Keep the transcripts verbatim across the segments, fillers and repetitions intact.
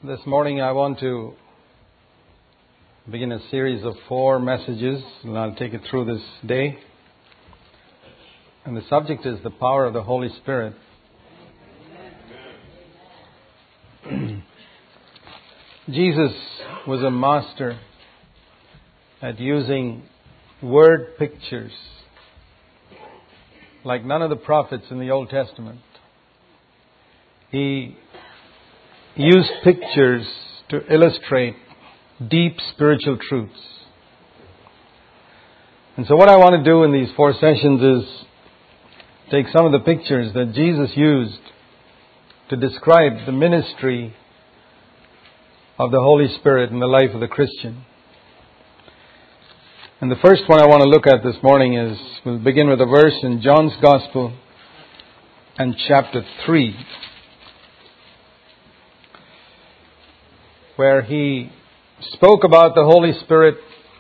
This morning I want to begin a series of four messages, and I'll take it through this day. And the subject is the power of the Holy Spirit. Jesus was a master at using word pictures like none of the prophets in the Old Testament. He used pictures to illustrate deep spiritual truths. And so what I want to do in these four sessions is take some of the pictures that Jesus used to describe the ministry of the Holy Spirit in the life of the Christian. And the first one I want to look at this morning is, we'll begin with a verse in John's Gospel and chapter three, where he spoke about the Holy Spirit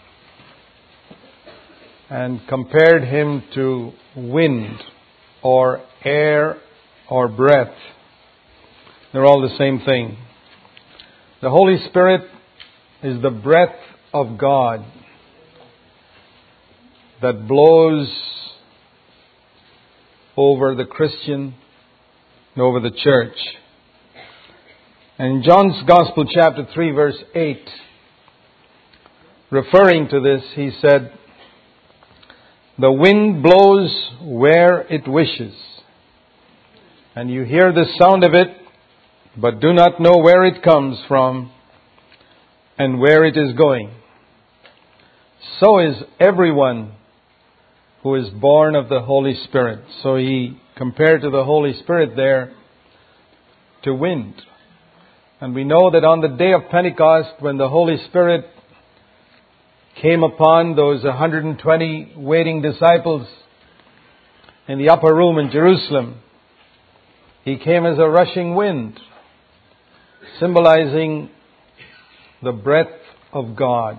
and compared him to wind or air or breath. They're all the same thing. The Holy Spirit is the breath of God that blows over the Christian and over the church. And in John's Gospel, chapter three, verse eight, referring to this, he said, "The wind blows where it wishes, and you hear the sound of it, but do not know where it comes from and where it is going. So is everyone who is born of the Holy Spirit." So he compared to the Holy Spirit there to wind. And we know that on the day of Pentecost, when the Holy Spirit came upon those one hundred twenty waiting disciples in the upper room in Jerusalem, He came as a rushing wind, symbolizing the breath of God.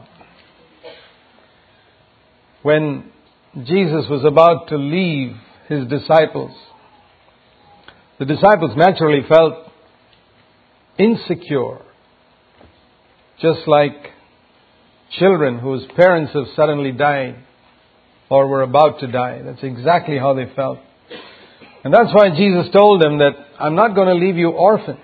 When Jesus was about to leave His disciples, the disciples naturally felt insecure, just like children whose parents have suddenly died or were about to die. That's exactly how they felt. And that's why Jesus told them that, "I'm not going to leave you orphans."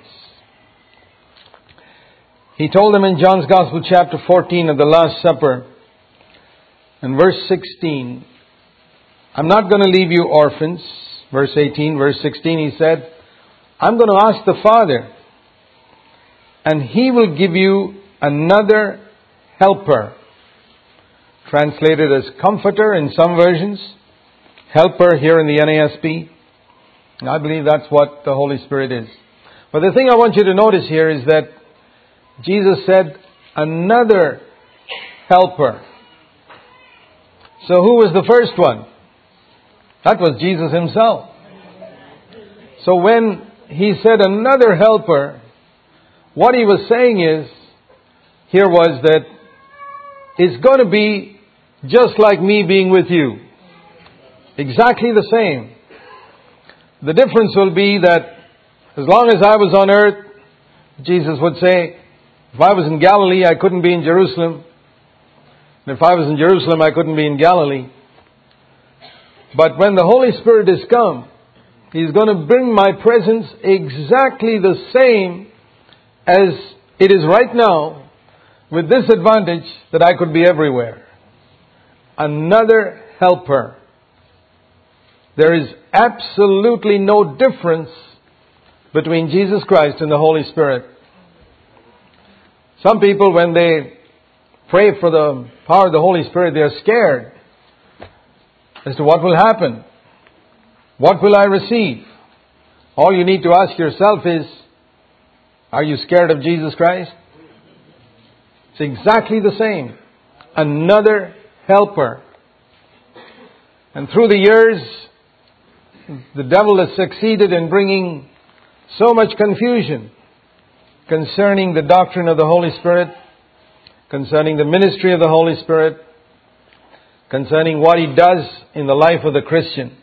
He told them in John's Gospel, chapter fourteen, of the Last Supper, in verse sixteen, "I'm not going to leave you orphans." Verse eighteen, verse sixteen, He said, "I'm going to ask the Father, and He will give you another helper." Translated as comforter in some versions. Helper here in the N A S B. And I believe that's what the Holy Spirit is. But the thing I want you to notice here is that Jesus said, "another helper." So who was the first one? That was Jesus Himself. So when He said another helper, what He was saying is, here was that it's going to be just like me being with you. Exactly the same. The difference will be that as long as I was on earth, Jesus would say, if I was in Galilee, I couldn't be in Jerusalem. And if I was in Jerusalem, I couldn't be in Galilee. But when the Holy Spirit is come, He's going to bring my presence exactly the same as it is right now, with this advantage that I could be everywhere. Another helper. There is absolutely no difference between Jesus Christ and the Holy Spirit. Some people, when they pray for the power of the Holy Spirit, they are scared as to what will happen. What will I receive? All you need to ask yourself is, are you scared of Jesus Christ? It's exactly the same. Another helper. And through the years, the devil has succeeded in bringing so much confusion concerning the doctrine of the Holy Spirit, concerning the ministry of the Holy Spirit, concerning what He does in the life of the Christian.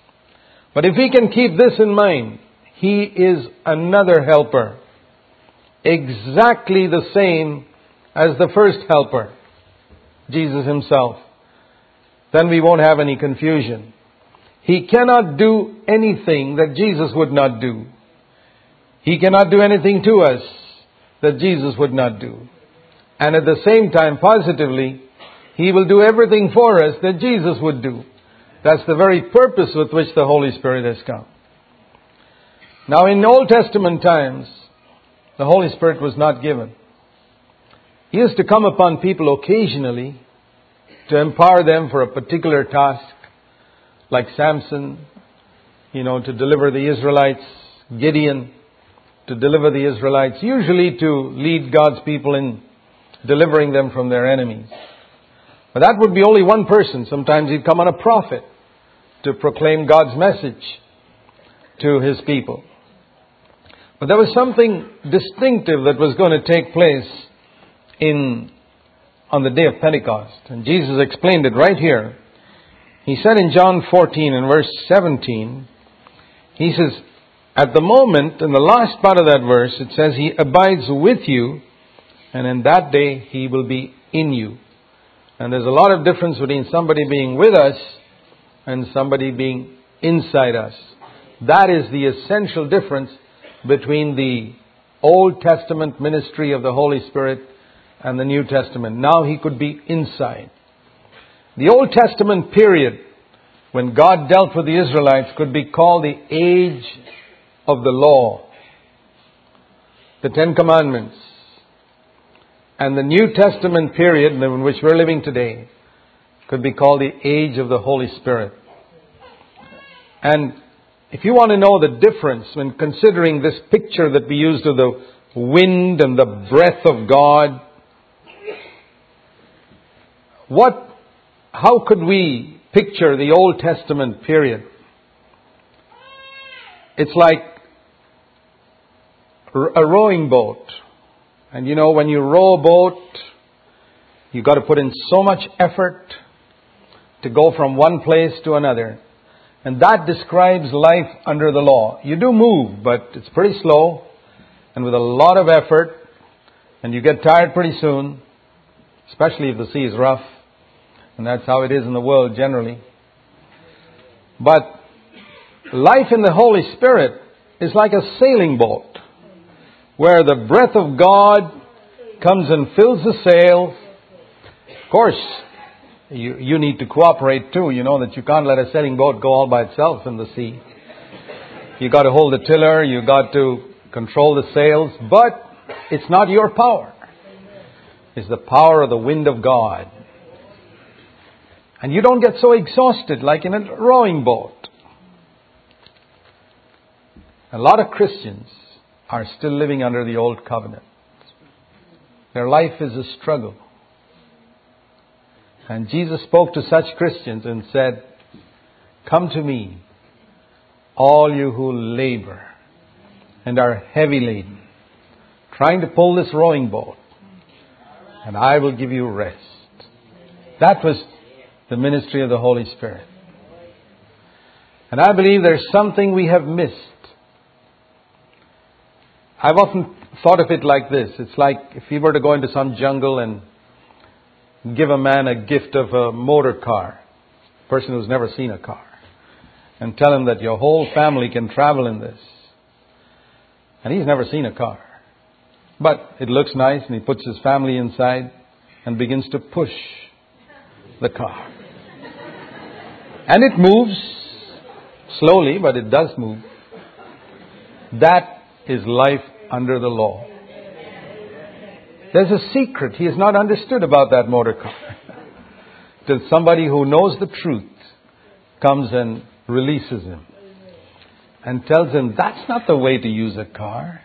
But if we can keep this in mind, He is another helper. exactly the same as the first helper, Jesus Himself, then we won't have any confusion. He cannot do anything that Jesus would not do. He cannot do anything to us that Jesus would not do. And at the same time, positively, He will do everything for us that Jesus would do. That's the very purpose with which the Holy Spirit has come. Now, in Old Testament times, the Holy Spirit was not given. He used to come upon people occasionally to empower them for a particular task, like Samson, you know, to deliver the Israelites, Gideon, to deliver the Israelites, usually to lead God's people in delivering them from their enemies. But that would be only one person. Sometimes He'd come on a prophet to proclaim God's message to His people. But there was something distinctive that was going to take place in on the day of Pentecost. And Jesus explained it right here. He said in John fourteen and verse seventeen, He says, at the moment, in the last part of that verse, it says, He abides with you, and in that day He will be in you. And there's a lot of difference between somebody being with us and somebody being inside us. That is the essential difference between the Old Testament ministry of the Holy Spirit and the New Testament. Now He could be inside. The Old Testament period, when God dealt with the Israelites, could be called the age of the law, the Ten Commandments. And the New Testament period, in which we're living today, could be called the age of the Holy Spirit. And if you want to know the difference when considering this picture that we used of the wind and the breath of God, what, how could we picture the Old Testament period? It's like a rowing boat. And you know, when you row a boat, you've got to put in so much effort to go from one place to another. And that describes life under the law. You do move, but it's pretty slow and with a lot of effort. And you get tired pretty soon, especially if the sea is rough. And that's how it is in the world generally. But life in the Holy Spirit is like a sailing boat, where the breath of God comes and fills the sails. Of course, you, you need to cooperate too. You know that you can't let a sailing boat go all by itself in the sea. You got to hold the tiller, you got to control the sails, but it's not your power. It's the power of the wind of God. And you don't get so exhausted like in a rowing boat. A lot of Christians are still living under the old covenant. Their life is a struggle. And Jesus spoke to such Christians and said, come to me, all you who labor and are heavy laden, trying to pull this rowing boat, and I will give you rest. That was the ministry of the Holy Spirit. And I believe there's something we have missed. I've often thought of it like this. It's like if you were to go into some jungle and give a man a gift of a motor car, a person who's never seen a car, and tell him that your whole family can travel in this. And he's never seen a car. But it looks nice, and he puts his family inside and begins to push the car. And it moves slowly, but it does move. That is life under the law. There's a secret he has not understood about that motor car. Till somebody who knows the truth comes and releases him and tells him that's not the way to use a car.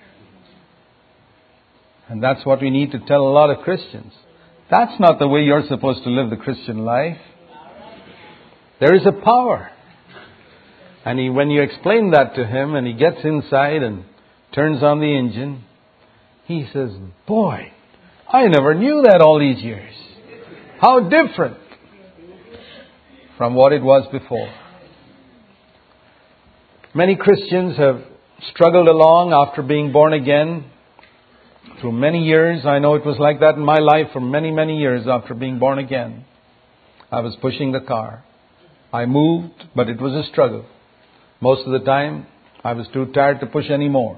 And that's what we need to tell a lot of Christians. That's not the way you're supposed to live the Christian life. There is a power. And he, when you explain that to him and he gets inside and turns on the engine, he says, boy, I never knew that all these years. How different from what it was before. Many Christians have struggled along after being born again, Through many years, I know it was like that in my life for many, many years after being born again. I was pushing the car. I moved, but it was a struggle. Most of the time, I was too tired to push any more.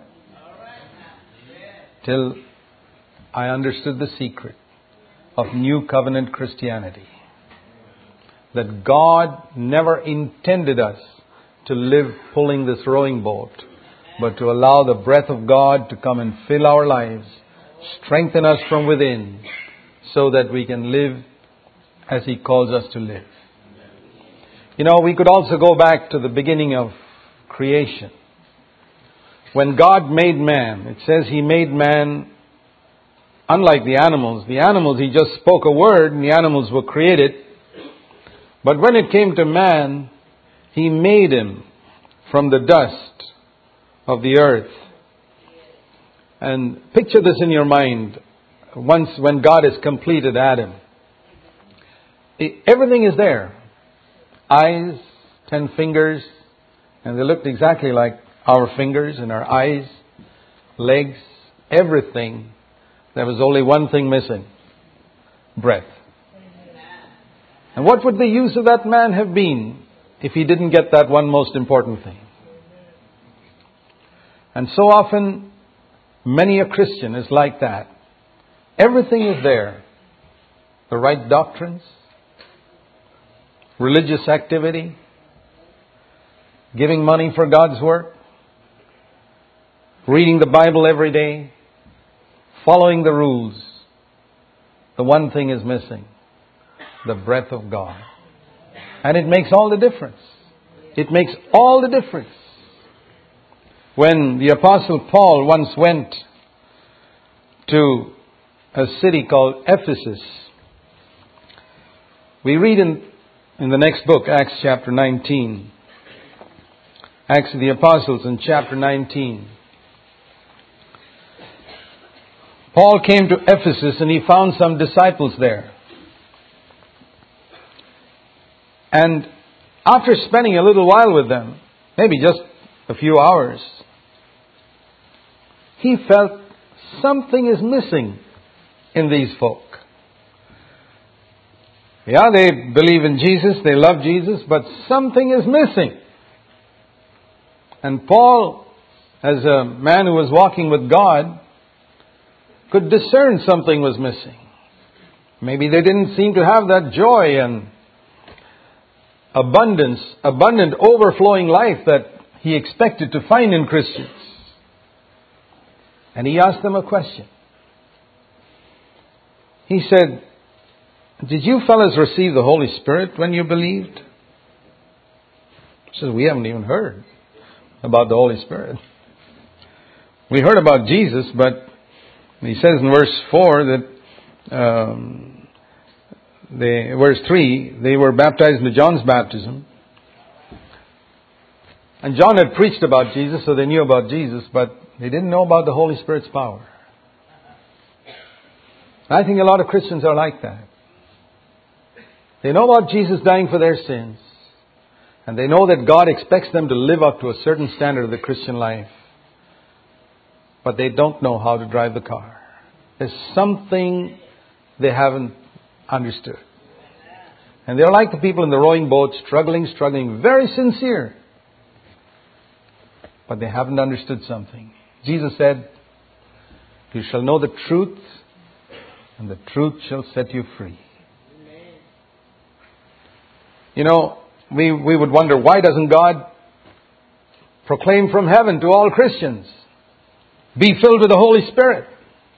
Till I understood the secret of New Covenant Christianity. That God never intended us to live pulling this rowing boat, but to allow the breath of God to come and fill our lives, strengthen us from within, so that we can live as He calls us to live. You know, we could also go back to the beginning of creation. When God made man, it says He made man unlike the animals. The animals, He just spoke a word and the animals were created. But when it came to man, He made him from the dust of the earth. And picture this in your mind. Once when God has completed Adam, everything is there. Eyes, ten fingers, and they looked exactly like our fingers and our eyes, legs, everything. There was only one thing missing: breath. And what would the use of that man have been if he didn't get that one most important thing? And so often, many a Christian is like that. Everything is there. The right doctrines, religious activity, giving money for God's work, reading the Bible every day, following the rules. The one thing is missing: the breath of God. And it makes all the difference. It makes all the difference. When the Apostle Paul once went to a city called Ephesus, we read in, in the next book, Acts chapter nineteen. Acts of the Apostles in chapter nineteen. Paul came to Ephesus and he found some disciples there. And after spending a little while with them, maybe just a few hours, he felt something is missing in these folk. Yeah, they believe in Jesus, they love Jesus, but something is missing. And Paul, as a man who was walking with God, could discern something was missing. Maybe they didn't seem to have that joy and abundance, abundant, overflowing life that he expected to find in Christians. And he asked them a question. He said, "Did you fellas receive the Holy Spirit when you believed?" He says, "We haven't even heard about the Holy Spirit. We heard about Jesus, but he says in verse four that, um, they, verse three, they were baptized into John's baptism. And John had preached about Jesus, so they knew about Jesus, but they didn't know about the Holy Spirit's power." I think a lot of Christians are like that. They know about Jesus dying for their sins. And they know that God expects them to live up to a certain standard of the Christian life. But they don't know how to drive the car. There's something they haven't understood. And they're like the people in the rowing boat, struggling, struggling, very sincere. But they haven't understood something. Jesus said, "You shall know the truth, and the truth shall set you free." You know, we, we would wonder, why doesn't God proclaim from heaven to all Christians, "Be filled with the Holy Spirit"?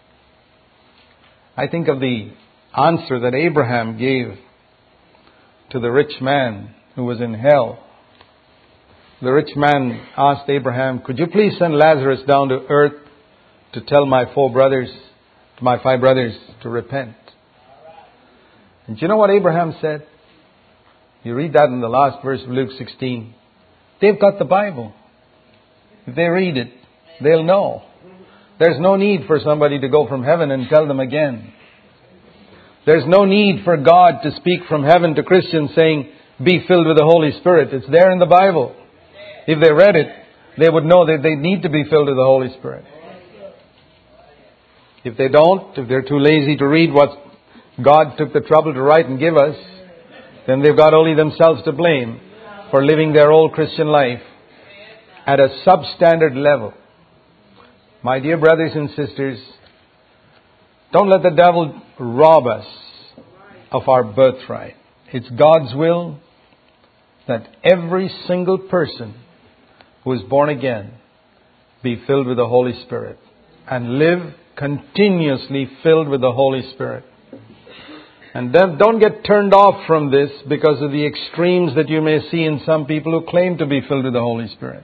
I think of the answer that Abraham gave to the rich man who was in hell. The rich man asked Abraham, "Could you please send Lazarus down to earth to tell my four brothers, to my five brothers to repent?" And do you know what Abraham said? You read that in the last verse of Luke sixteen. They've got the Bible. If they read it, they'll know. There's no need for somebody to go from heaven and tell them again. There's no need for God to speak from heaven to Christians saying, "Be filled with the Holy Spirit." It's there in the Bible. If they read it, they would know that they need to be filled with the Holy Spirit. If they don't, if they're too lazy to read what God took the trouble to write and give us, then they've got only themselves to blame for living their old Christian life at a substandard level. My dear brothers and sisters, don't let the devil rob us of our birthright. It's God's will that every single person who is born again be filled with the Holy Spirit and live continuously filled with the Holy Spirit. And then don't get turned off from this because of the extremes that you may see in some people who claim to be filled with the Holy Spirit.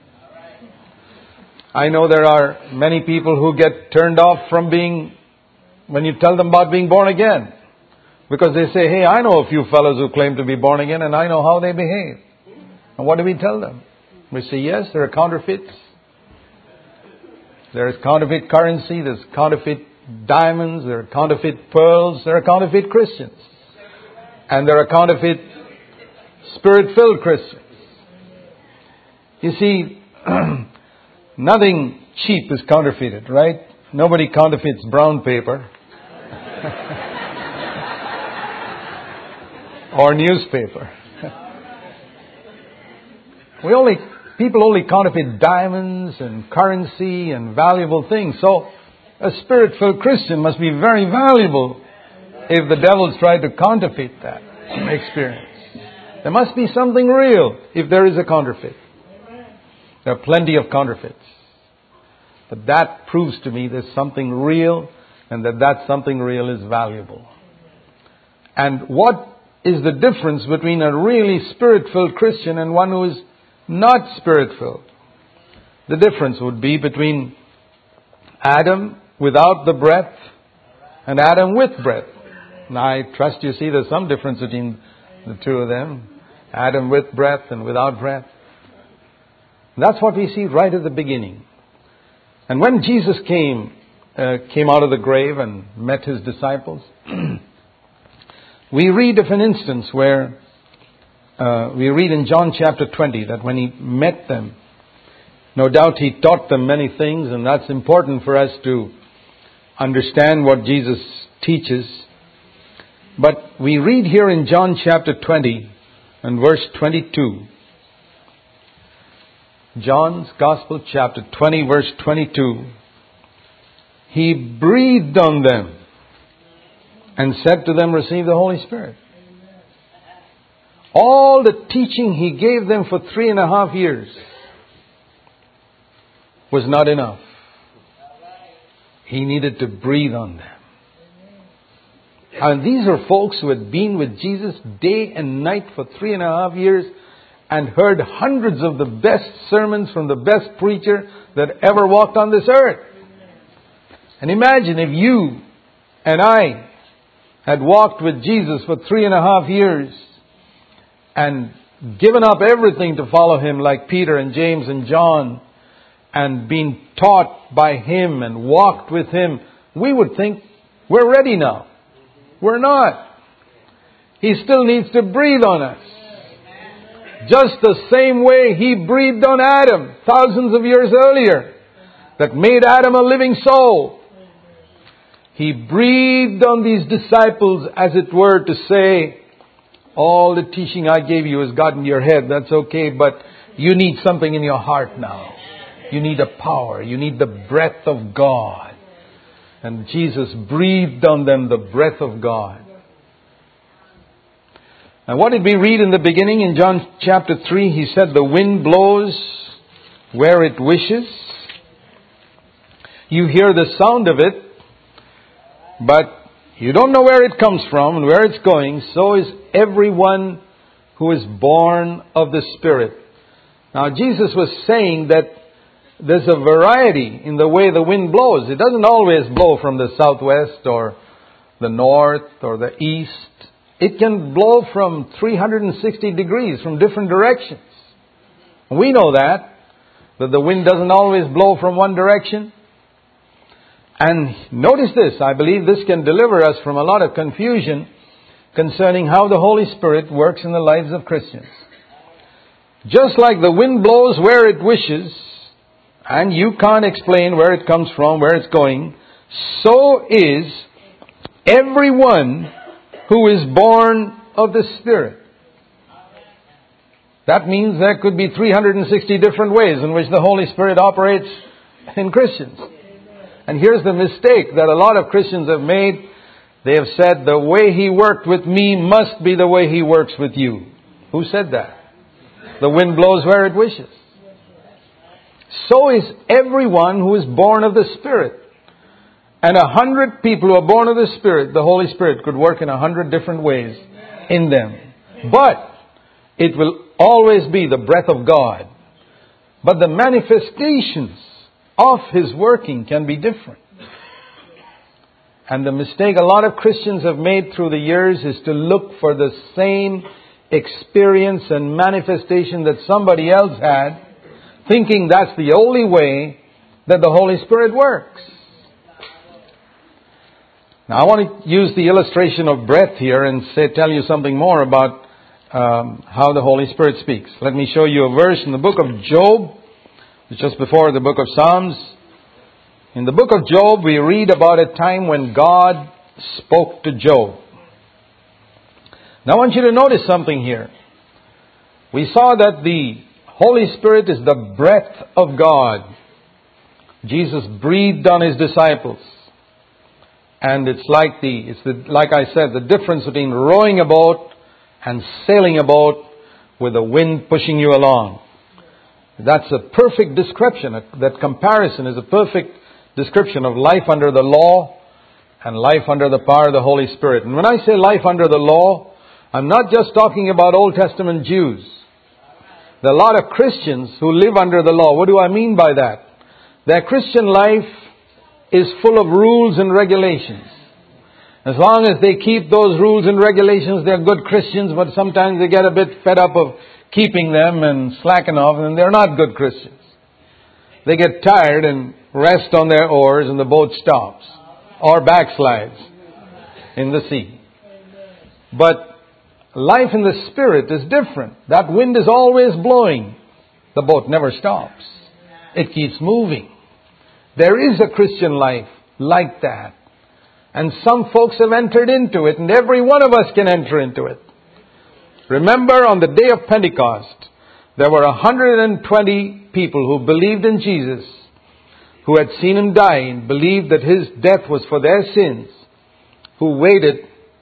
I know there are many people who get turned off from being, when you tell them about being born again. Because they say, hey, I know a few fellows who claim to be born again and I know how they behave. And what do we tell them? We say, yes, there are counterfeits. There is counterfeit currency, there's counterfeit diamonds, there are counterfeit pearls, there are counterfeit Christians. And there are counterfeit Spirit-filled Christians. You see, nothing cheap is counterfeited, right? Nobody counterfeits brown paper or newspaper. We only people only counterfeit diamonds and currency and valuable things. So a Spirit-filled Christian must be very valuable if the devil's tried to counterfeit that experience. There must be something real if there is a counterfeit. There are plenty of counterfeits. But that proves to me there's something real and that that something real is valuable. And what is the difference between a really Spirit-filled Christian and one who is not Spirit-filled? The difference would be between Adam without the breath and Adam with breath. Now I trust you see there's some difference between the two of them. Adam with breath and without breath. That's what we see right at the beginning. And when Jesus came, uh, came out of the grave and met His disciples, we read of an instance where uh, we read in John chapter twenty that when He met them, no doubt He taught them many things, and that's important for us to understand what Jesus teaches. But we read here in John chapter twenty and verse twenty-two. John's Gospel chapter twenty verse twenty-two. He breathed on them and said to them, receive the Holy Spirit. All the teaching He gave them for three and a half years was not enough. He needed to breathe on them. And these are folks who had been with Jesus day and night for three and a half years and heard hundreds of the best sermons from the best preacher that ever walked on this earth. And imagine if you and I had walked with Jesus for three and a half years and given up everything to follow Him like Peter and James and John and been taught by Him and walked with Him, we would think we're ready now. We're not. He still needs to breathe on us. Just the same way He breathed on Adam thousands of years earlier, that made Adam a living soul. He breathed on these disciples, as it were, to say, all the teaching I gave you has gotten in your head. That's okay, but you need something in your heart now. You need a power. You need the breath of God. And Jesus breathed on them the breath of God. And what did we read in the beginning in John chapter three? He said, the wind blows where it wishes. You hear the sound of it, but you don't know where it comes from and where it's going. So is everyone who is born of the Spirit. Now Jesus was saying that there's a variety in the way the wind blows. It doesn't always blow from the southwest or the north or the east. It can blow from three hundred sixty degrees from different directions. We know that, that the wind doesn't always blow from one direction. And notice this, I believe this can deliver us from a lot of confusion concerning how the Holy Spirit works in the lives of Christians. Just like the wind blows where it wishes, and you can't explain where it comes from, where it's going, so is everyone who is born of the Spirit. That means there could be three hundred sixty different ways in which the Holy Spirit operates in Christians. And here's the mistake that a lot of Christians have made. They have said, the way He worked with me must be the way He works with you. Who said that? The wind blows where it wishes. So is everyone who is born of the Spirit. And a hundred people who are born of the Spirit, the Holy Spirit could work in a hundred different ways in them. But it will always be the breath of God. But the manifestations of His working can be different. And the mistake a lot of Christians have made through the years is to look for the same experience and manifestation that somebody else had, thinking that's the only way that the Holy Spirit works. Now I want to use the illustration of breath here and say, tell you something more about um, how the Holy Spirit speaks. Let me show you a verse in the book of Job, just before the book of Psalms. In the book of Job, we read about a time when God spoke to Job. Now I want you to notice something here. We saw that the Holy Spirit is the breath of God. Jesus breathed on His disciples. And it's like the, it's the, like I said, the difference between rowing a boat and sailing a boat with the wind pushing you along. That's a perfect description. That comparison is a perfect description of life under the law and life under the power of the Holy Spirit. And when I say life under the law, I'm not just talking about Old Testament Jews. There are a lot of Christians who live under the law. What do I mean by that? Their Christian life is full of rules and regulations. As long as they keep those rules and regulations, they're good Christians, but sometimes they get a bit fed up of keeping them and slacking off, and they're not good Christians. They get tired and rest on their oars and the boat stops or backslides in the sea. But life in the Spirit is different. That wind is always blowing. The boat never stops. It keeps moving. There is a Christian life like that. And some folks have entered into it, and every one of us can enter into it. Remember, on the day of Pentecost, there were one hundred twenty people who believed in Jesus, who had seen Him die and believed that His death was for their sins, who waited,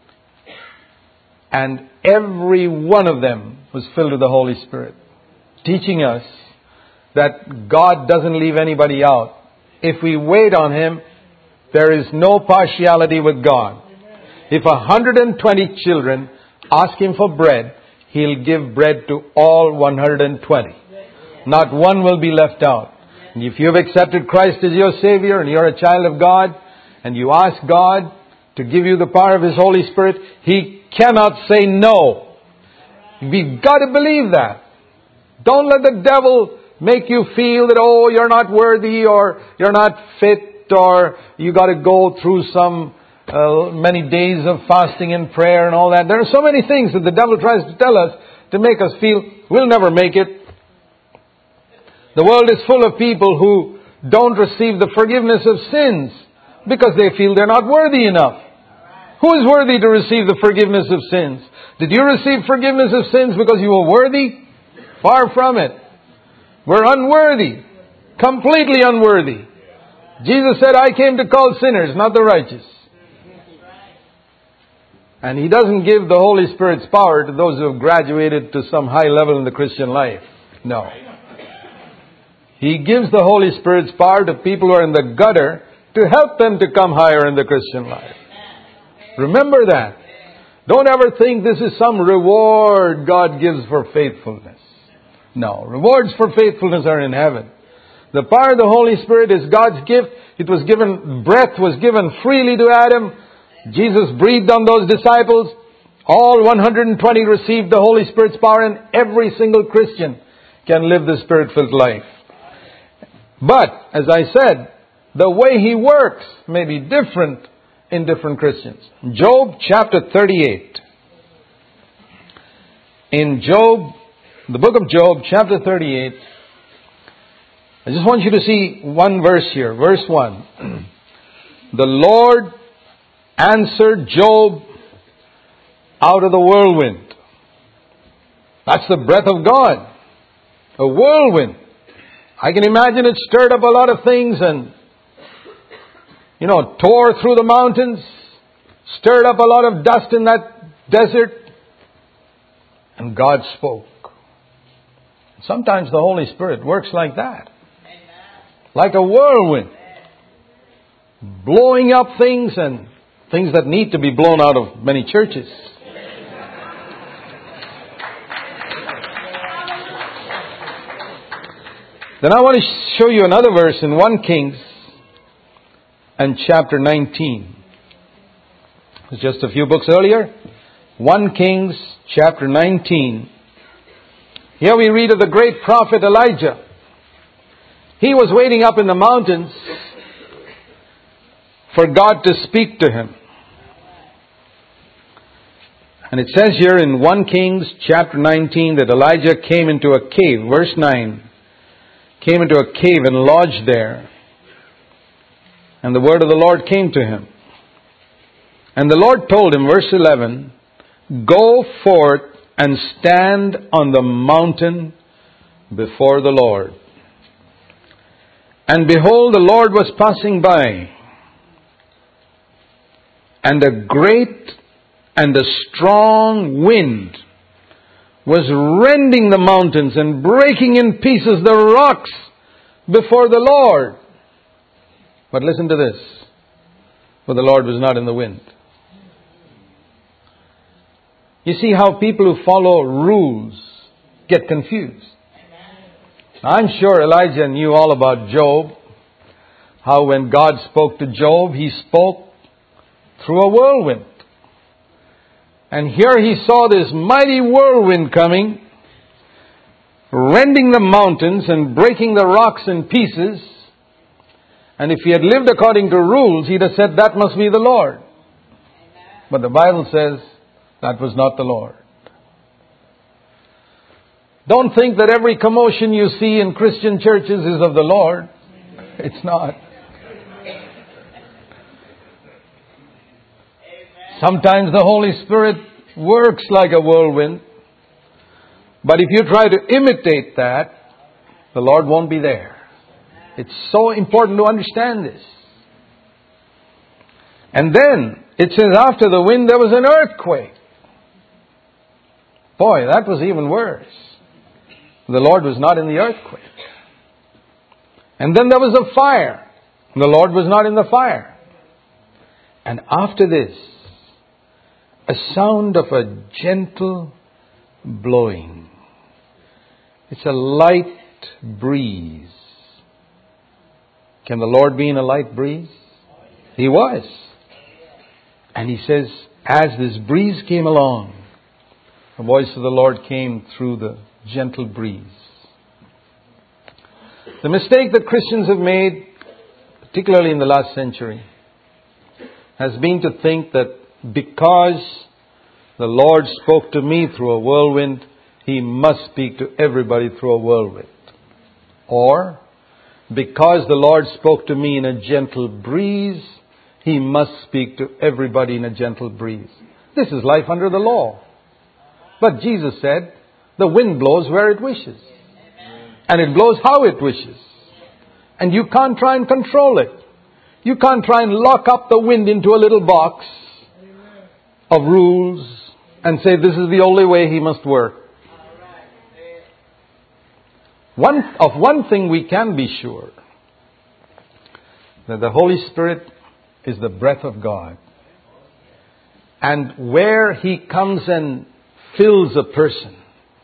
and every one of them was filled with the Holy Spirit, teaching us that God doesn't leave anybody out. If we wait on Him, there is no partiality with God. If one hundred twenty children ask Him for bread, He'll give bread to all one hundred twenty. Not one will be left out. And if you have accepted Christ as your Savior and you're a child of God, and you ask God to give you the power of His Holy Spirit, He cannot say no. We've got to believe that. Don't let the devil make you feel that, oh, you're not worthy, or you're not fit, or you got to go through some uh, many days of fasting and prayer and all that. There are so many things that the devil tries to tell us to make us feel we'll never make it. The world is full of people who don't receive the forgiveness of sins because they feel they're not worthy enough. Who is worthy to receive the forgiveness of sins? Did you receive forgiveness of sins because you were worthy? Far from it. We're unworthy. Completely unworthy. Jesus said, I came to call sinners, not the righteous. And He doesn't give the Holy Spirit's power to those who have graduated to some high level in the Christian life. No. He gives the Holy Spirit's power to people who are in the gutter to help them to come higher in the Christian life. Remember that. Don't ever think this is some reward God gives for faithfulness. No. Rewards for faithfulness are in heaven. The power of the Holy Spirit is God's gift. It was given, breath was given freely to Adam. Jesus breathed on those disciples. All one hundred twenty received the Holy Spirit's power, and every single Christian can live the Spirit-filled life. But, as I said, the way He works may be different in different Christians. Job chapter thirty-eight. In Job, the book of Job chapter thirty-eight, I just want you to see one verse here. Verse one. the Lord answered Job out of the whirlwind. That's the breath of God. A whirlwind. I can imagine it stirred up a lot of things and, you know, tore through the mountains, stirred up a lot of dust in that desert, and God spoke. Sometimes the Holy Spirit works like that. Like a whirlwind. Blowing up things and things that need to be blown out of many churches. Then I want to show you another verse in First Kings and chapter nineteen. It's just a few books earlier. First Kings chapter nineteen. Here we read of the great prophet Elijah. He was waiting up in the mountains for God to speak to him. And it says here in First Kings chapter nineteen that Elijah came into a cave. Verse nine. Came into a cave and lodged there. And the word of the Lord came to him. And the Lord told him, verse eleven, go forth and stand on the mountain before the Lord. And behold, the Lord was passing by. And a great and a strong wind was rending the mountains and breaking in pieces the rocks before the Lord. But listen to this. For the Lord was not in the wind. You see how people who follow rules get confused. I'm sure Elijah knew all about Job. How when God spoke to Job, He spoke through a whirlwind. And here he saw this mighty whirlwind coming, rending the mountains and breaking the rocks in pieces. And if he had lived according to rules, he'd have said, that must be the Lord. But the Bible says that was not the Lord. Don't think that every commotion you see in Christian churches is of the Lord. It's not. Sometimes the Holy Spirit works like a whirlwind. But if you try to imitate that, the Lord won't be there. It's so important to understand this. And then, it says after the wind there was an earthquake. Boy, that was even worse. The Lord was not in the earthquake. And then there was a fire. The Lord was not in the fire. And after this, a sound of a gentle blowing. It's a light breeze. Can the Lord be in a light breeze? He was. And He says, as this breeze came along, the voice of the Lord came through the gentle breeze. The mistake that Christians have made, particularly in the last century, has been to think that because the Lord spoke to me through a whirlwind, He must speak to everybody through a whirlwind. Or, because the Lord spoke to me in a gentle breeze, He must speak to everybody in a gentle breeze. This is life under the law. But Jesus said, the wind blows where it wishes. And it blows how it wishes. And you can't try and control it. You can't try and lock up the wind into a little box of rules and say this is the only way He must work. One, of one thing we can be sure, that the Holy Spirit is the breath of God. And where He comes and fills a person,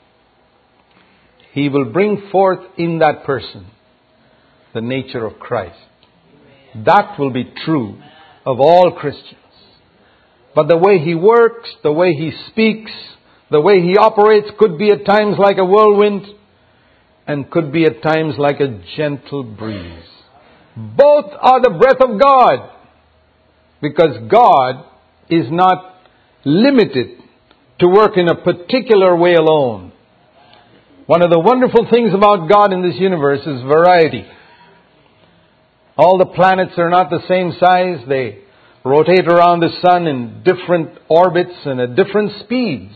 He will bring forth in that person the nature of Christ. That will be true of all Christians. But the way He works, the way He speaks, the way He operates could be at times like a whirlwind and could be at times like a gentle breeze. Both are the breath of God, because God is not limited to work in a particular way alone. One of the wonderful things about God in this universe is variety. All the planets are not the same size. They rotate around the sun in different orbits and at different speeds.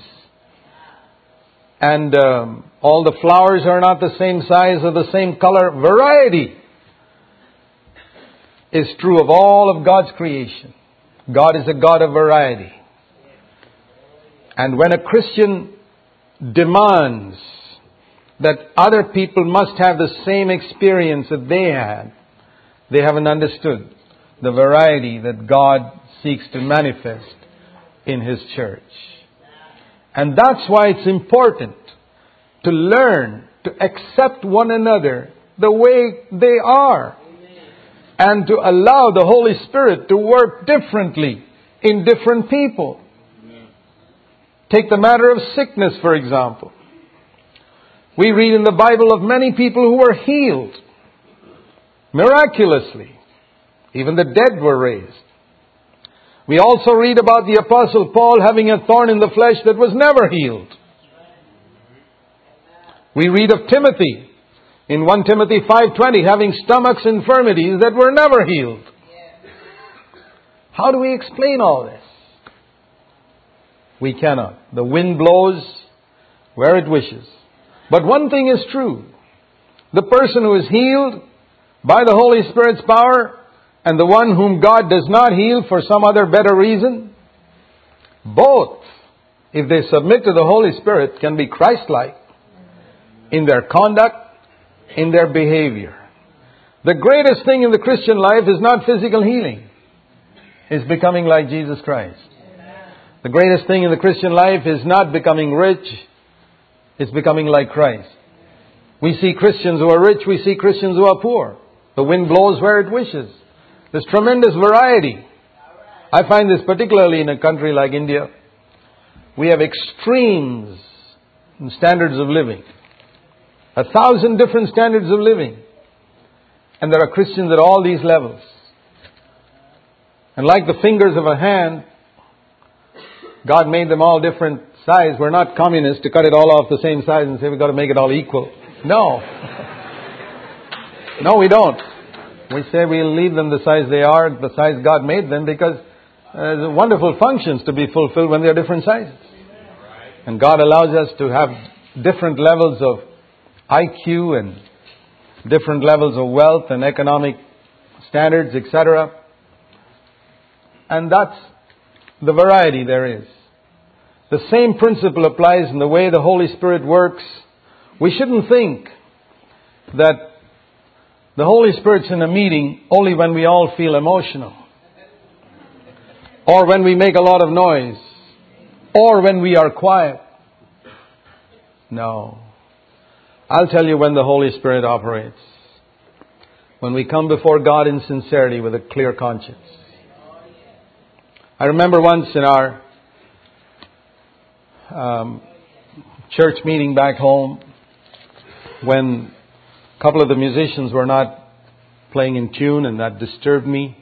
And um, all the flowers are not the same size or the same color. Variety is true of all of God's creation. God is a God of variety. And when a Christian demands that other people must have the same experience that they had, they haven't understood the variety that God seeks to manifest in His church. And that's why it's important to learn to accept one another the way they are. And to allow the Holy Spirit to work differently in different people. Take the matter of sickness, for example. We read in the Bible of many people who were healed miraculously. Even the dead were raised. We also read about the Apostle Paul having a thorn in the flesh that was never healed. We read of Timothy in First Timothy five twenty having stomach's infirmities that were never healed. How do we explain all this? We cannot. The wind blows where it wishes. But one thing is true. The person who is healed by the Holy Spirit's power and the one whom God does not heal for some other better reason, both, if they submit to the Holy Spirit, can be Christ-like in their conduct, in their behavior. The greatest thing in the Christian life is not physical healing. It's becoming like Jesus Christ. The greatest thing in the Christian life is not becoming rich. It's becoming like Christ. We see Christians who are rich. We see Christians who are poor. The wind blows where it wishes. There's tremendous variety. I find this particularly in a country like India. We have extremes in standards of living. A thousand different standards of living. And there are Christians at all these levels. And like the fingers of a hand, God made them all different size. We're not communists to cut it all off the same size and say we've got to make it all equal. No. No, we don't. We say we'll leave them the size they are, the size God made them, because uh, there's wonderful functions to be fulfilled when they're different sizes. And God allows us to have different levels of I Q and different levels of wealth and economic standards, et cetera. And that's the variety there is. The same principle applies in the way the Holy Spirit works. We shouldn't think that the Holy Spirit's in a meeting only when we all feel emotional, or when we make a lot of noise, or when we are quiet. No. I'll tell you when the Holy Spirit operates. When we come before God in sincerity with a clear conscience. I remember once in our um, church meeting back home, when a couple of the musicians were not playing in tune, and that disturbed me.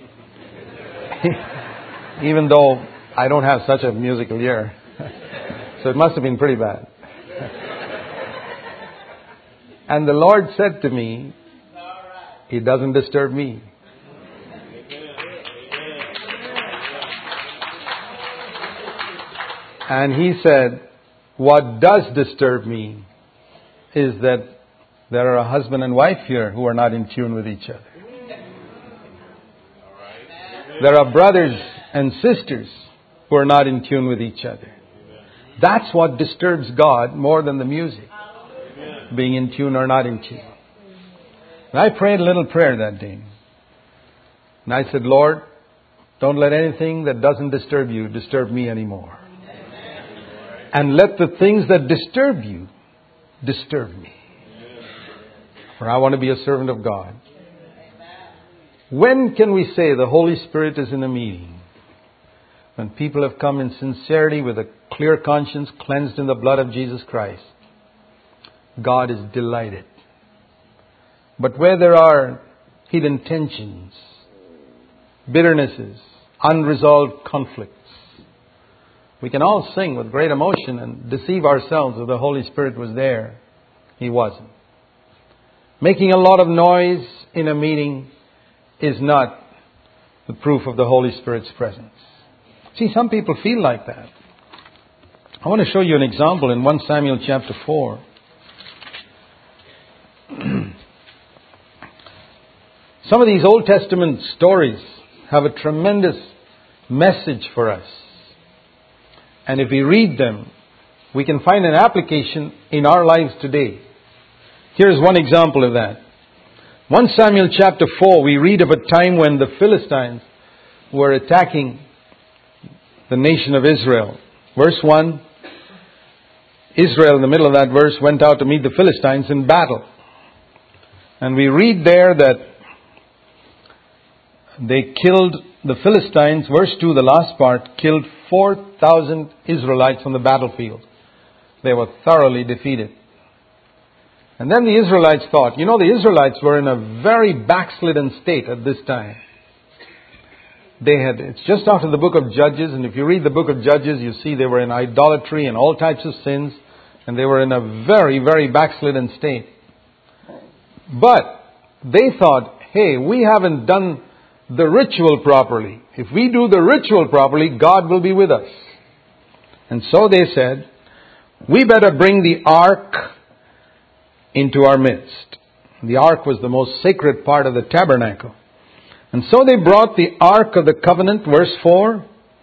Even though I don't have such a musical ear. So it must have been pretty bad. And the Lord said to me, it doesn't disturb me. And He said, what does disturb me is that there are a husband and wife here who are not in tune with each other. There are brothers and sisters who are not in tune with each other. That's what disturbs God more than the music. Being in tune or not in tune. And I prayed a little prayer that day. And I said, Lord, don't let anything that doesn't disturb you disturb me anymore. And let the things that disturb you disturb me. For I want to be a servant of God. When can we say the Holy Spirit is in a meeting? When people have come in sincerity with a clear conscience, cleansed in the blood of Jesus Christ. God is delighted. But where there are hidden tensions, bitternesses, unresolved conflicts, we can all sing with great emotion and deceive ourselves that the Holy Spirit was there. He wasn't. Making a lot of noise in a meeting is not the proof of the Holy Spirit's presence. See, some people feel like that. I want to show you an example in First Samuel chapter four. Some of these Old Testament stories have a tremendous message for us. And if we read them, we can find an application in our lives today. Here's one example of that. First Samuel chapter four, we read of a time when the Philistines were attacking the nation of Israel. Verse one, Israel, in the middle of that verse, went out to meet the Philistines in battle. And we read there that they killed the Philistines, verse two, the last part, killed four thousand Israelites on the battlefield. They were thoroughly defeated. And then the Israelites thought, you know, the Israelites were in a very backslidden state at this time. They had, it's just after the book of Judges, and if you read the book of Judges, you see they were in idolatry and all types of sins, and they were in a very, very backslidden state. But they thought, hey, we haven't done the ritual properly. If we do the ritual properly, God will be with us. And so they said, we better bring the ark into our midst. The ark was the most sacred part of the tabernacle. And so they brought the ark of the covenant, verse four,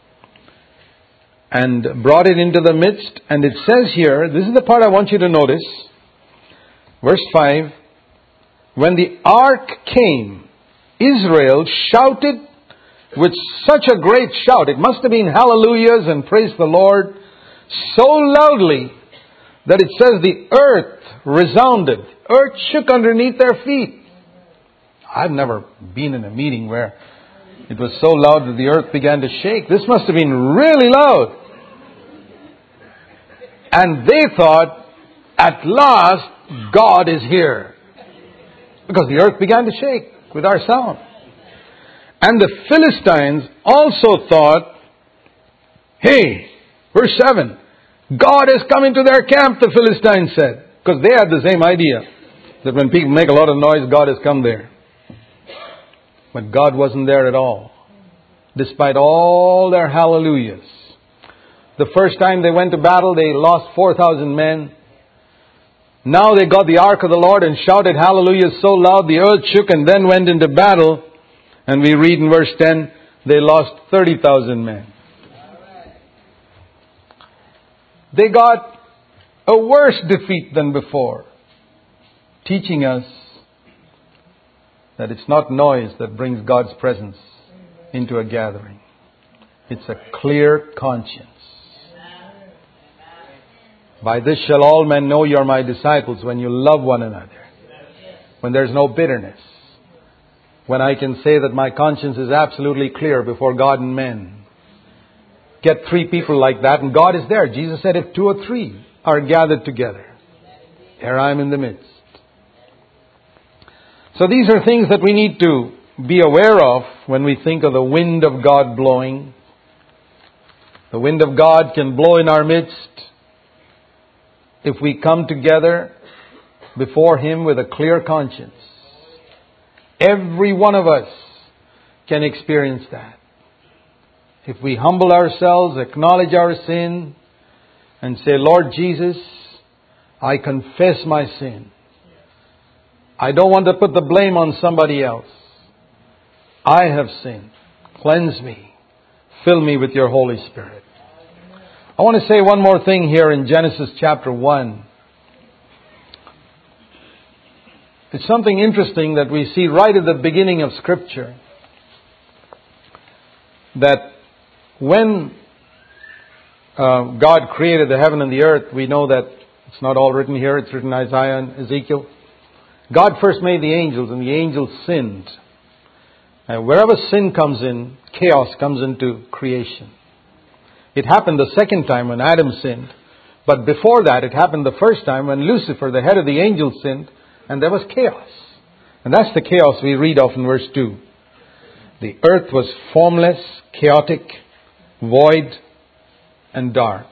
and brought it into the midst. And it says here, this is the part I want you to notice, verse five, when the ark came, Israel shouted with such a great shout. It must have been hallelujahs and praise the Lord so loudly that it says the earth resounded. Earth shook underneath their feet. I've never been in a meeting where it was so loud that the earth began to shake. This must have been really loud. And they thought, at last, God is here. Because the earth began to shake with our sound. And the Philistines also thought, hey, verse seven, God has come into their camp, the Philistines said. Because they had the same idea, that when people make a lot of noise, God has come there. But God wasn't there at all, despite all their hallelujahs. The first time they went to battle, they lost four thousand men. Now they got the ark of the Lord and shouted hallelujah so loud the earth shook and then went into battle. And we read in verse ten, they lost thirty thousand men. They got a worse defeat than before, teaching us that it's not noise that brings God's presence into a gathering. It's a clear conscience. By this shall all men know you are my disciples, when you love one another, when there's no bitterness, when I can say that my conscience is absolutely clear before God and men. Get three people like that and God is there. Jesus said, if two or three are gathered together, there I am in the midst. So these are things that we need to be aware of when we think of the wind of God blowing. The wind of God can blow in our midst if we come together before Him with a clear conscience. Every one of us can experience that. If we humble ourselves, acknowledge our sin, and say, Lord Jesus, I confess my sin. I don't want to put the blame on somebody else. I have sinned. Cleanse me. Fill me with your Holy Spirit. I want to say one more thing here in Genesis chapter one. It's something interesting that we see right at the beginning of Scripture. That when uh, God created the heaven and the earth, we know that it's not all written here. It's written in Isaiah and Ezekiel. God first made the angels, and the angels sinned. And wherever sin comes in, chaos comes into creation. It happened the second time when Adam sinned. But before that, it happened the first time when Lucifer, the head of the angels, sinned, and there was chaos. And that's the chaos we read of in verse two. The earth was formless, chaotic, void, and dark.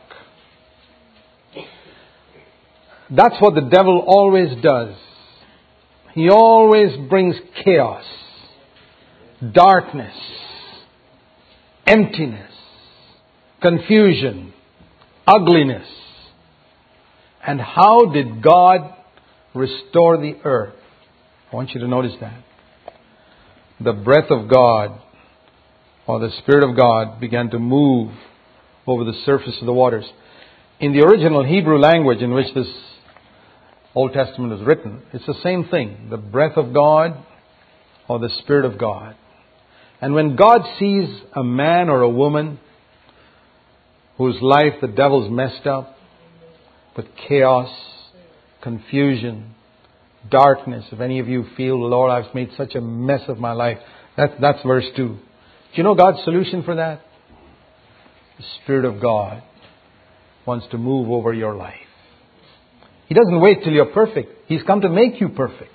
That's what the devil always does. He always brings chaos darkness, emptiness, confusion, ugliness. And how did God restore the earth? I want you to notice that. The breath of God, or the Spirit of God, began to move over the surface of the waters. In the original Hebrew language in which this Old Testament is written, it's the same thing. The breath of God or the Spirit of God. And when God sees a man or a woman whose life the devil's messed up with chaos, confusion, darkness. If any of you feel, Lord, I've made such a mess of my life. That, that's verse two. Do you know God's solution for that? The Spirit of God wants to move over your life. He doesn't wait till you're perfect. He's come to make you perfect.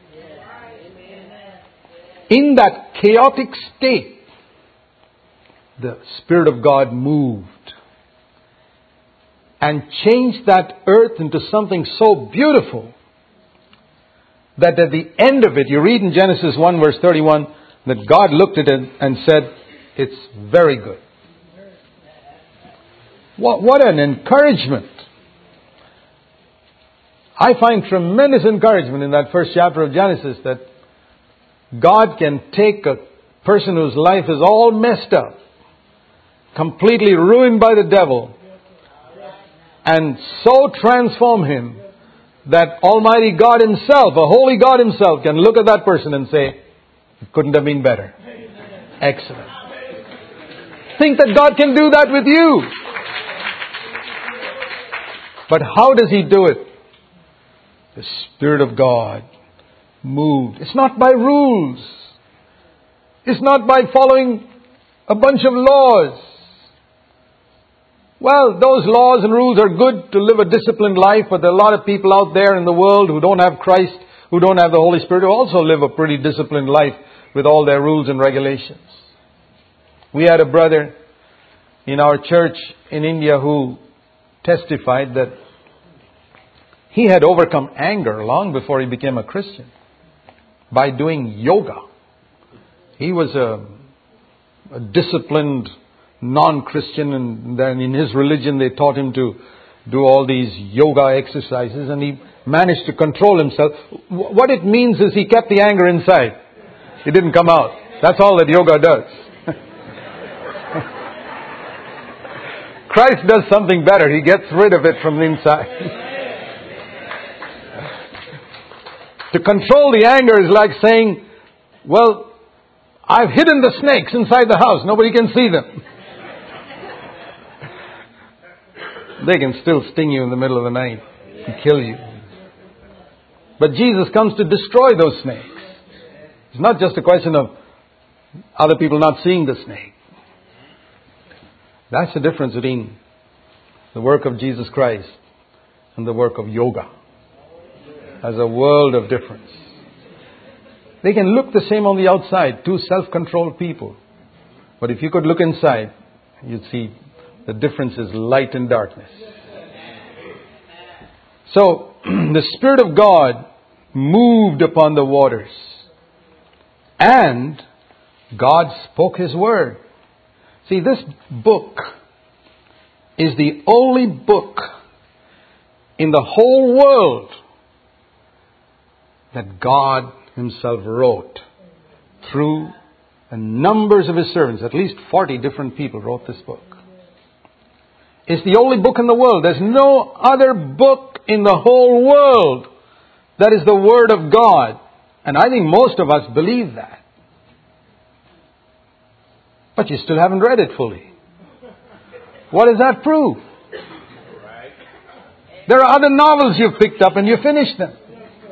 In that chaotic state, the Spirit of God moved and changed that earth into something so beautiful that at the end of it, you read in Genesis one verse thirty-one, that God looked at it and said, it's very good. What, what an encouragement. I find tremendous encouragement in that first chapter of Genesis that God can take a person whose life is all messed up, completely ruined by the devil, and so transform him that Almighty God Himself, a holy God Himself, can look at that person and say, it couldn't have been better. Excellent. Think that God can do that with you. But how does He do it? The Spirit of God moved. It's not by rules. It's not by following a bunch of laws. Well, those laws and rules are good to live a disciplined life, but there are a lot of people out there in the world who don't have Christ, who don't have the Holy Spirit, who also live a pretty disciplined life with all their rules and regulations. We had a brother in our church in India who testified that he had overcome anger long before he became a Christian by doing yoga. He was a, a disciplined non-Christian, and then in his religion they taught him to do all these yoga exercises, and he managed to control himself. What it means is he kept the anger inside. It didn't come out. That's all that yoga does. Christ does something better. He gets rid of it from the inside. To control the anger is like saying, well, I've hidden the snakes inside the house. Nobody can see them. They can still sting you in the middle of the night and kill you. But Jesus comes to destroy those snakes. It's not just a question of other people not seeing the snake. That's the difference between the work of Jesus Christ and the work of yoga. There's a world of difference. They can look the same on the outside, two self-controlled people. But if you could look inside, you'd see the difference is light and darkness. So, the Spirit of God moved upon the waters. And God spoke His word. See, this book is the only book in the whole world that God Himself wrote through the numbers of His servants. At least forty different people wrote this book. It's the only book in the world. There's no other book in the whole world that is the Word of God. And I think most of us believe that. But you still haven't read it fully. What does that prove? There are other novels you've picked up and you finished them.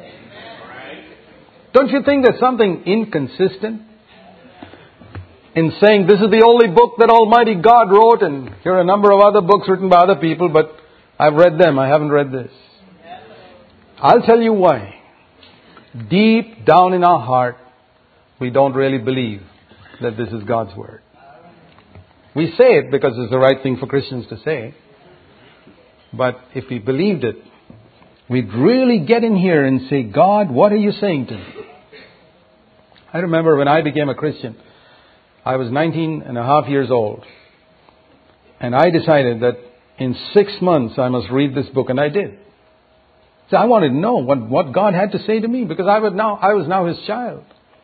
Don't you think there's something inconsistent in saying this is the only book that Almighty God wrote, and here are a number of other books written by other people, but I've read them, I haven't read this. I'll tell you why. Deep down in our heart, we don't really believe that this is God's Word. We say it because it's the right thing for Christians to say. But if we believed it, we'd really get in here and say, God, what are you saying to me? I remember when I became a Christian, I was nineteen and a half years old. And I decided that in six months I must read this book, and I did. So I wanted to know what, what God had to say to me, because I, would now, I was now His child.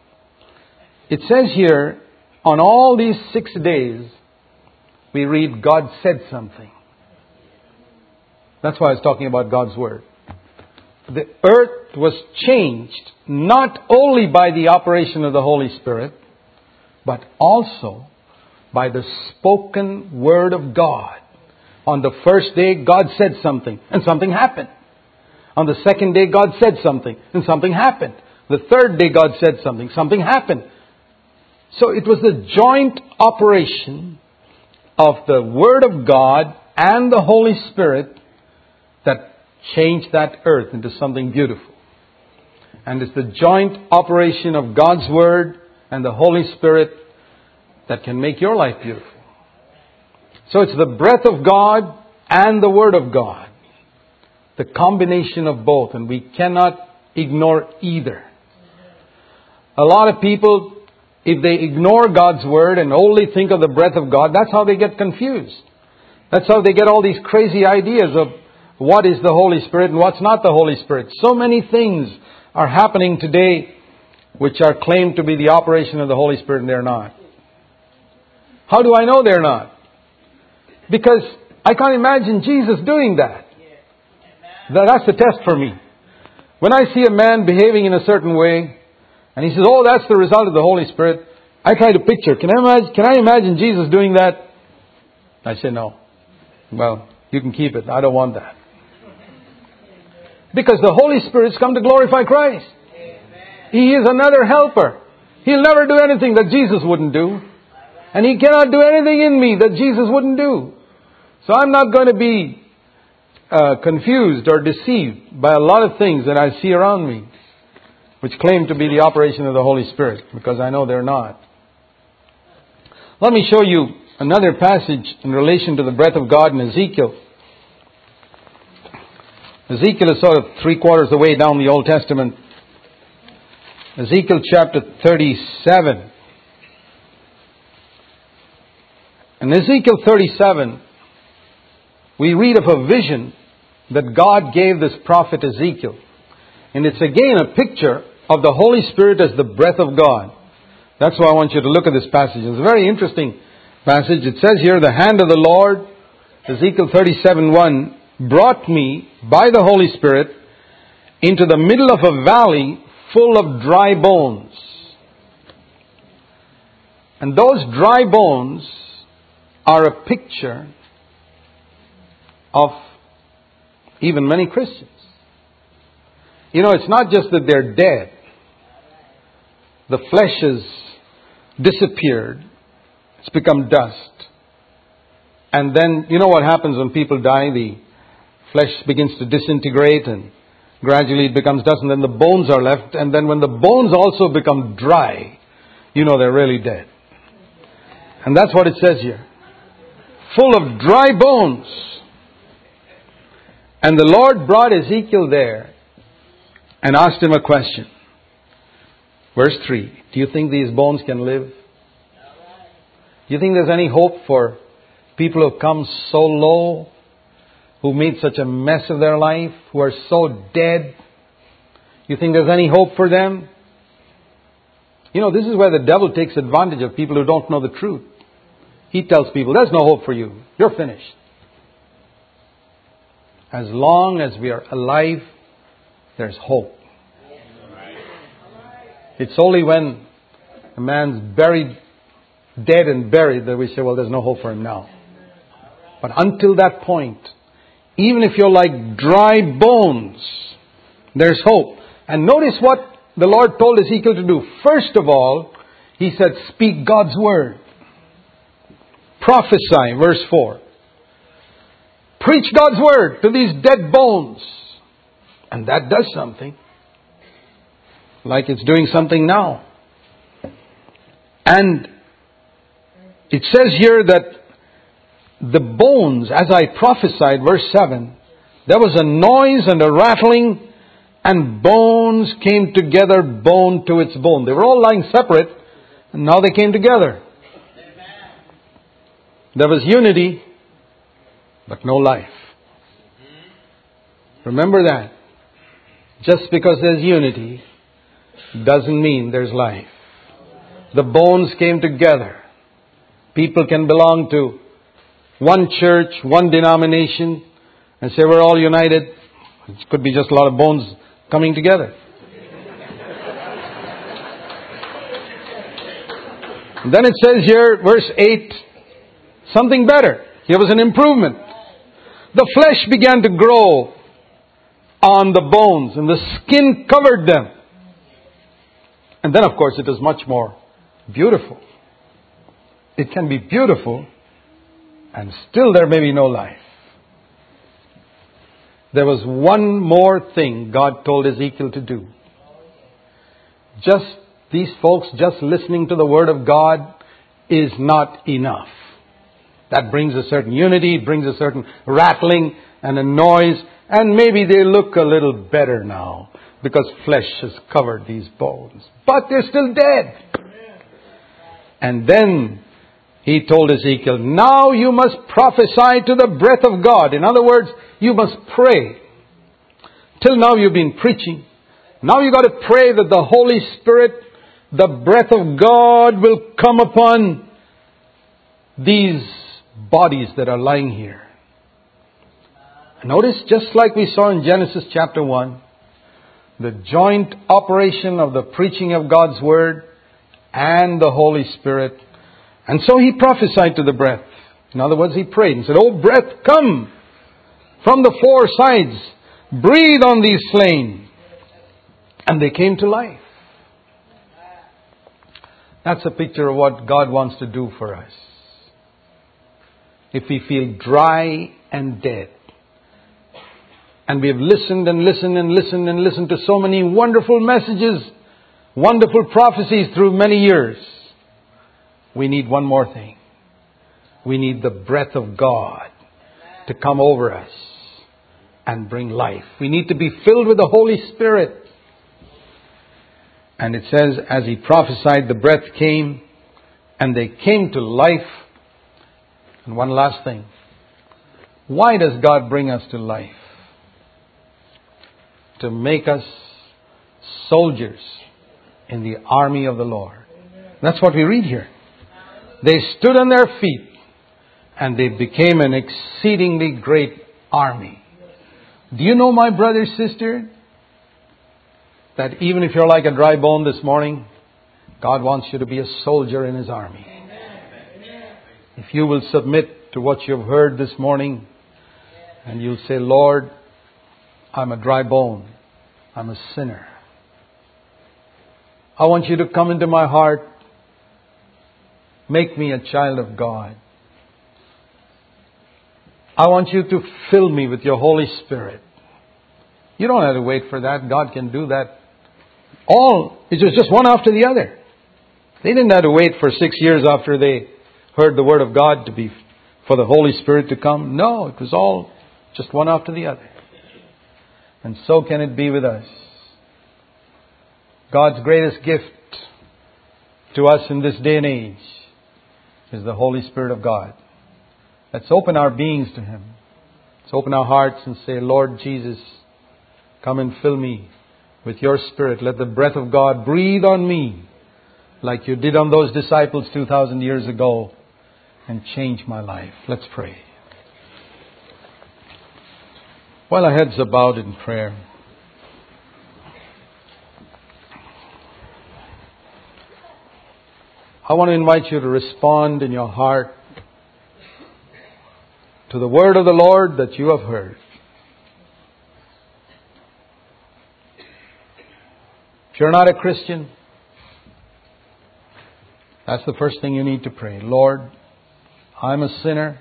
It says here, on all these six days, we read God said something. That's why I was talking about God's Word. The earth was changed not only by the operation of the Holy Spirit, but also by the spoken Word of God. On the first day, God said something, and something happened. On the second day, God said something, and something happened. The third day, God said something, something happened. So it was the joint operation of the Word of God and the Holy Spirit that changed that earth into something beautiful. And it's the joint operation of God's Word and the Holy Spirit that can make your life beautiful. So it's the breath of God and the Word of God. The combination of both, and we cannot ignore either. A lot of people, if they ignore God's Word and only think of the breath of God, that's how they get confused. That's how they get all these crazy ideas of what is the Holy Spirit and what's not the Holy Spirit. So many things are happening today which are claimed to be the operation of the Holy Spirit, and they're not. How do I know they're not? Because I can't imagine Jesus doing that. That's the test for me. When I see a man behaving in a certain way, and he says, oh, that's the result of the Holy Spirit, I try to picture, can I imagine, can I imagine Jesus doing that? I say, no. Well, you can keep it. I don't want that. Because the Holy Spirit's come to glorify Christ. He is another helper. He'll never do anything that Jesus wouldn't do. And He cannot do anything in me that Jesus wouldn't do. So I'm not going to be Uh, confused or deceived by a lot of things that I see around me, which claim to be the operation of the Holy Spirit, because I know they're not. Let me show you another passage in relation to the breath of God in Ezekiel. Ezekiel is sort of three quarters of the way down the Old Testament. Ezekiel chapter thirty-seven. In Ezekiel thirty-seven, we read of a vision that God gave this prophet Ezekiel. And it's again a picture of the Holy Spirit as the breath of God. That's why I want you to look at this passage. It's a very interesting passage. It says here, the hand of the Lord, Ezekiel thirty-seven one, brought me by the Holy Spirit into the middle of a valley full of dry bones. And those dry bones are a picture of even many Christians. You know, it's not just that they're dead. The flesh has disappeared. It's become dust. And then, you know what happens when people die? The flesh begins to disintegrate and gradually it becomes dust, and then the bones are left. And then when the bones also become dry, you know they're really dead. And that's what it says here. Full of dry bones. And the Lord brought Ezekiel there and asked him a question. Verse three. Do you think these bones can live? Do you think there's any hope for people who have come so low, who made such a mess of their life, who are so dead? You think there's any hope for them? You know, this is where the devil takes advantage of people who don't know the truth. He tells people, there's no hope for you. You're finished. As long as we are alive, there's hope. It's only when a man's buried, dead and buried, that we say, well, there's no hope for him now. But until that point, even if you're like dry bones, there's hope. And notice what the Lord told Ezekiel to do. First of all, He said, speak God's word. Prophesy, verse four. Preach God's word to these dead bones. And that does something. Like it's doing something now. And it says here that the bones, as I prophesied, verse seven, there was a noise and a rattling, and bones came together, bone to its bone. They were all lying separate, and now they came together. There was unity, but no life. Remember that. Just because there's unity doesn't mean there's life. The bones came together. People can belong to one church, one denomination, and say we're all united. It could be just a lot of bones coming together. And then it says here, verse eight, something better. Here was an improvement. The flesh began to grow on the bones, and the skin covered them. And then, of course, it is much more beautiful. It can be beautiful, and still there may be no life. There was one more thing God told Ezekiel to do. Just these folks, just listening to the Word of God is not enough. That brings a certain unity, brings a certain rattling and a noise, and maybe they look a little better now because flesh has covered these bones. But they're still dead. And then he told Ezekiel, now you must prophesy to the breath of God. In other words, you must pray. Till now you've been preaching. Now you've got to pray that the Holy Spirit, the breath of God, will come upon these bodies that are lying here. Notice, just like we saw in Genesis chapter one, the joint operation of the preaching of God's Word and the Holy Spirit. And so he prophesied to the breath. In other words, he prayed and said, "O breath, come from the four sides. Breathe on these slain." And they came to life. That's a picture of what God wants to do for us. If we feel dry and dead, and we have listened and listened and listened and listened to so many wonderful messages, wonderful prophecies through many years, we need one more thing. We need the breath of God to come over us and bring life. We need to be filled with the Holy Spirit. And it says, as he prophesied, the breath came and they came to life. And one last thing. Why does God bring us to life? To make us soldiers in the army of the Lord. That's what we read here. They stood on their feet and they became an exceedingly great army. Do you know, my brother, sister, that even if you're like a dry bone this morning, God wants you to be a soldier in His army. If you will submit to what you've heard this morning and you'll say, "Lord, I'm a dry bone. I'm a sinner. I want you to come into my heart. Make me a child of God. I want you to fill me with your Holy Spirit." You don't have to wait for that. God can do that. All, it was just one after the other. They didn't have to wait for six years after they heard the Word of God to be, for the Holy Spirit to come. No, it was all just one after the other. And so can it be with us. God's greatest gift to us in this day and age is the Holy Spirit of God. Let's open our beings to Him. Let's open our hearts and say, "Lord Jesus, come and fill me with your Spirit. Let the breath of God breathe on me like you did on those disciples two thousand years ago and change my life." Let's pray. While our heads are bowed in prayer, I want to invite you to respond in your heart to the word of the Lord that you have heard. If you're not a Christian, that's the first thing you need to pray. "Lord, I'm a sinner.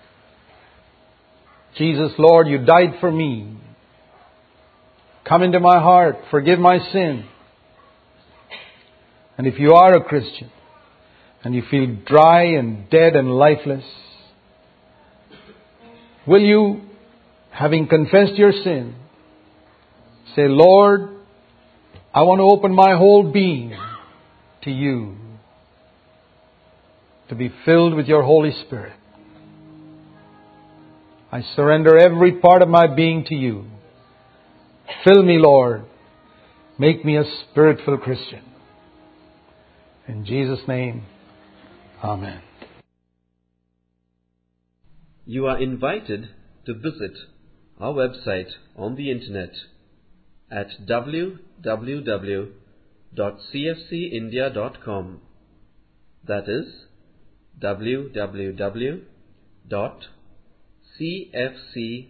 Jesus, Lord, you died for me. Come into my heart. Forgive my sin." And if you are a Christian and you feel dry and dead and lifeless, will you, having confessed your sin, say, "Lord, I want to open my whole being to you, to be filled with your Holy Spirit." I surrender every part of my being to you. Fill me, Lord. Make me a spirit-filled Christian. In Jesus' name, Amen. You are invited to visit our website on the internet at w w w dot c f c india dot com. That is w w w dot c f c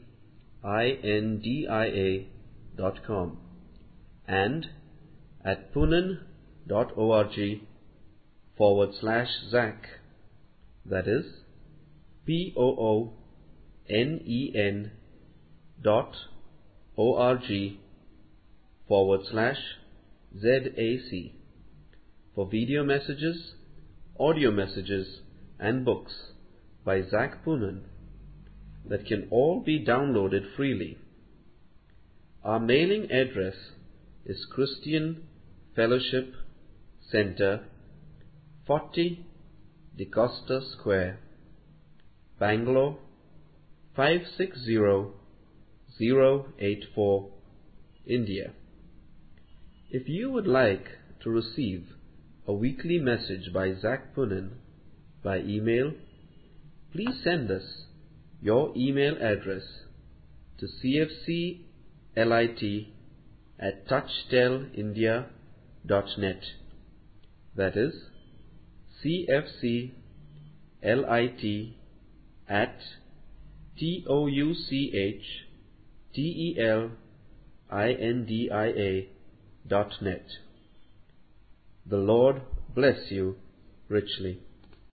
india dot com and at poonen dot org forward slash Zach. That is P O O N E N dot O-R-G forward slash Z-A-C for video messages, audio messages, and books by Zach Poonen that can all be downloaded freely. Our mailing address is Christian Fellowship Center, forty DeCosta Square, Bangalore five six zero zero eight four, India. If you would like to receive a weekly message by Zach Poonen by email, please send us your email address to cfclit at touchtelindia dot net. That is cfclit at T O U C H T E L I N D I A dot net. The Lord bless you richly.